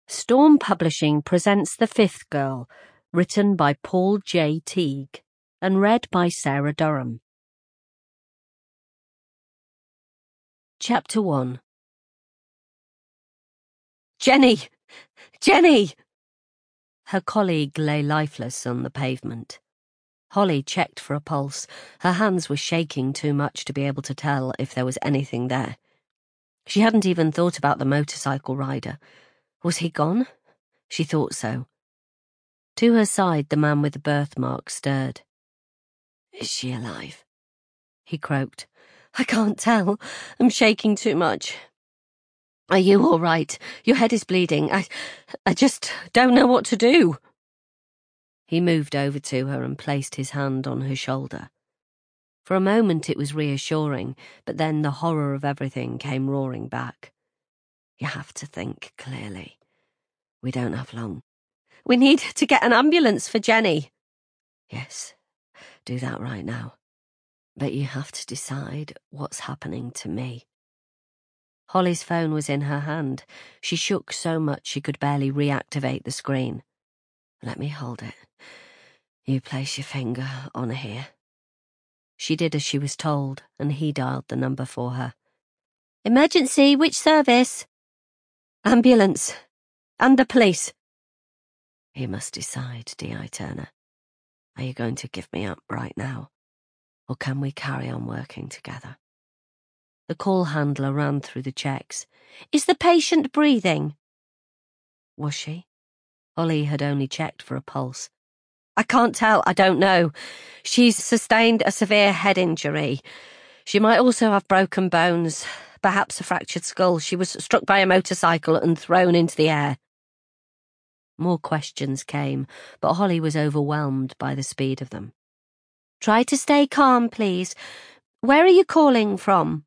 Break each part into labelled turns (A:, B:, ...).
A: Storm Publishing presents The Fifth Girl, written by Paul J. Teague, and read by Sarah Durham. Chapter 1. Jenny! Jenny! Her colleague lay lifeless on the pavement. Holly checked for a pulse. Her hands were shaking too much to be able to tell if there was anything there. She hadn't even thought about the motorcycle rider. Was he gone? She thought so. To her side, the man with the birthmark stirred. "Is she alive?" he croaked. "I can't tell. I'm shaking too much." "Are you all right? Your head is bleeding. I just don't know what to do." He moved over to her and placed his hand on her shoulder. For a moment it was reassuring, but then the horror of everything came roaring back. "You have to think clearly. We don't have long." "We need to get an ambulance for Jenny." "Yes, do that right now. But you have to decide what's happening to me." Holly's phone was in her hand. She shook so much she could barely reactivate the screen. "Let me hold it. You place your finger on here." She did as she was told, and he dialed the number for her. "Emergency, which service?" "Ambulance. And the police." "You must decide, D.I. Turner. Are you going to give me up right now? Or can we carry on working together?" The call handler ran through the checks. "Is the patient breathing?" Was she? Holly had only checked for a pulse. "I can't tell. I don't know. She's sustained a severe head injury. She might also have broken bones, perhaps a fractured skull. She was struck by a motorcycle and thrown into the air." More questions came, but Holly was overwhelmed by the speed of them. "Try to stay calm, please. Where are you calling from?"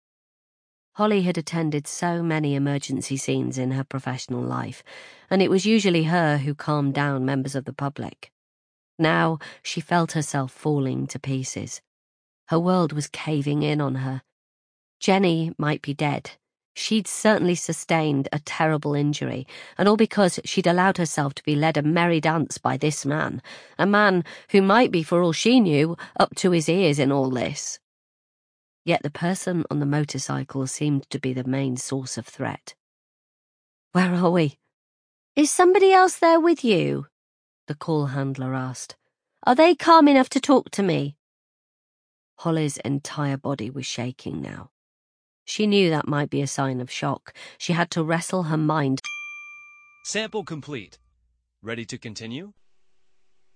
A: Holly had attended so many emergency scenes in her professional life, and it was usually her who calmed down members of the public. Now she felt herself falling to pieces. Her world was caving in on her. Jenny might be dead. She'd certainly sustained a terrible injury, and all because she'd allowed herself to be led a merry dance by this man, a man who might be, for all she knew, up to his ears in all this. Yet the person on the motorcycle seemed to be the main source of threat. "Where are we?" "Is somebody else there with you?" the call handler asked. "Are they calm enough to talk to me?" Holly's entire body was shaking now. She knew that might be a sign of shock. She had to wrestle her mind.
B: Sample complete. Ready to continue?